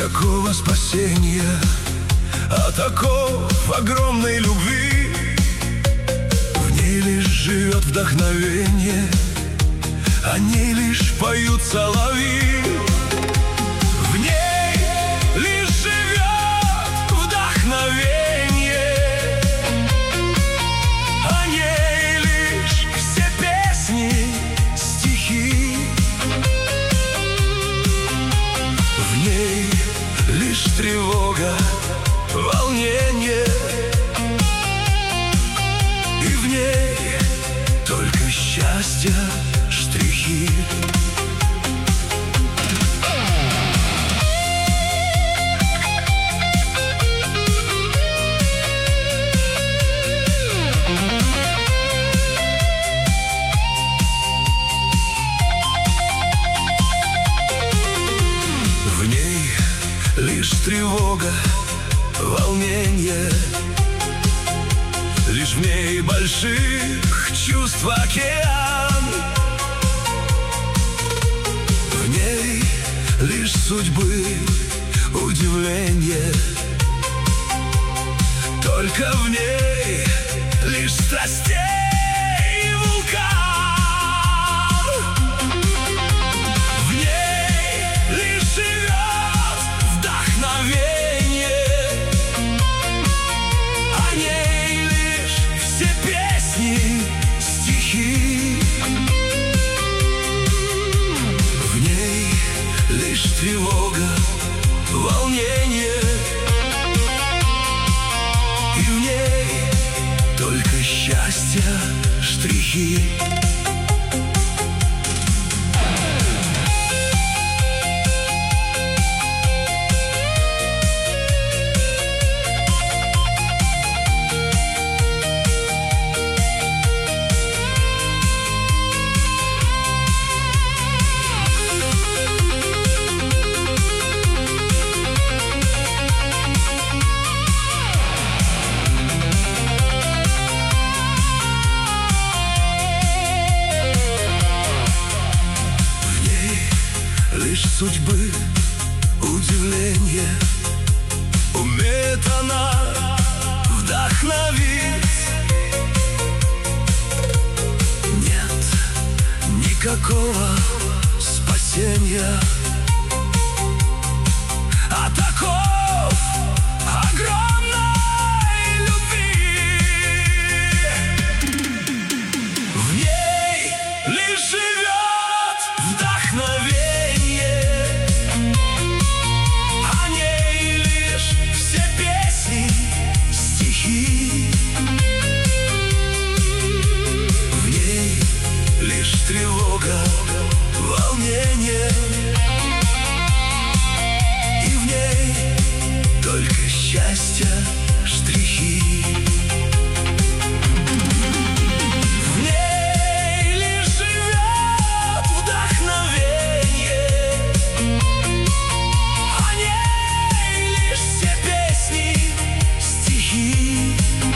никакого спасения от оков огромной любви. В ней лишь живет вдохновение, о ней лишь поют соловьи. В ней лишь живет вдохновение, о ней лишь все песни, стихи. В ней лишь тревога, волнение, и в ней только счастье, штрихи. В ней лишь тревога, волнение, лишь в ней больших чувств океан. В ней лишь судьбы удивление, только в ней лишь страстей вулкан. В ней лишь живет вдохновение, о ней лишь все песни, стихи. В ней лишь тревога, волнение, и в ней только счастье, штрихи. Лишь судьбы удивление, умеет она вдохновить. Нет никакого спасения от оков огромной любви. В ней лишь живет вдохновение, тревога, волнение, и в ней только счастье, штрихи. В ней лишь живет вдохновение, о ней лишь все песни, стихи.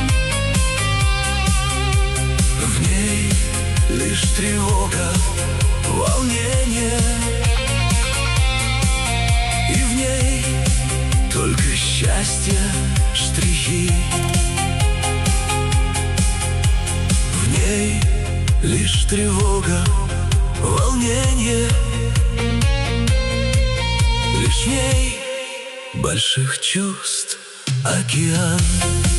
В ней лишь тревога, волнение, и в ней только счастье, штрихи. В ней лишь тревога, волнение, лишь в ней больших чувств океан.